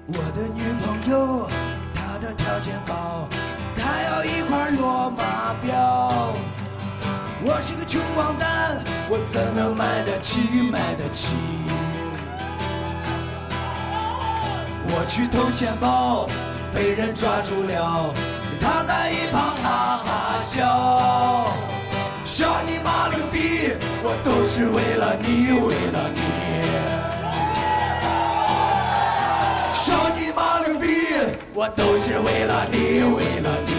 我的女朋友，她的条件高，她要一块罗马表。我是个穷光蛋，我怎能买得起？买得起？我去偷钱包，被人抓住了，他在一旁哈哈笑。笑你妈了个逼！我都是为了你，为了你。笑你妈了个逼！我都是为了你，为了你。